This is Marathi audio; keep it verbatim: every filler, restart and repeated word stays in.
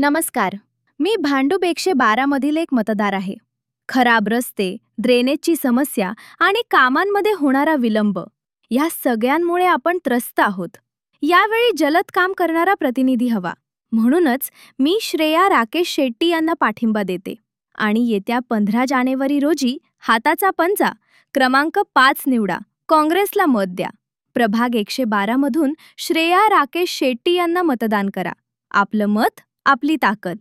नमस्कार. मी भांडूप एकशे बारा मधील एक मतदार आहे. खराब रस्ते, ड्रेनेजची समस्या आणि कामांमध्ये होणारा विलंब या सगळ्यांमुळे आपण त्रस्त आहोत. यावेळी जलद काम करणारा प्रतिनिधी हवा. म्हणूनच मी श्रेया राकेश शेट्टी यांना पाठिंबा देते आणि येत्या पंधरा जानेवारी रोजी हाताचा पंजा क्रमांक पाच निवडा, काँग्रेसला मत द्या. प्रभाग एकशे बारा मधून श्रेया राकेश शेट्टी यांना मतदान करा. आपलं मत, आपली ताकद.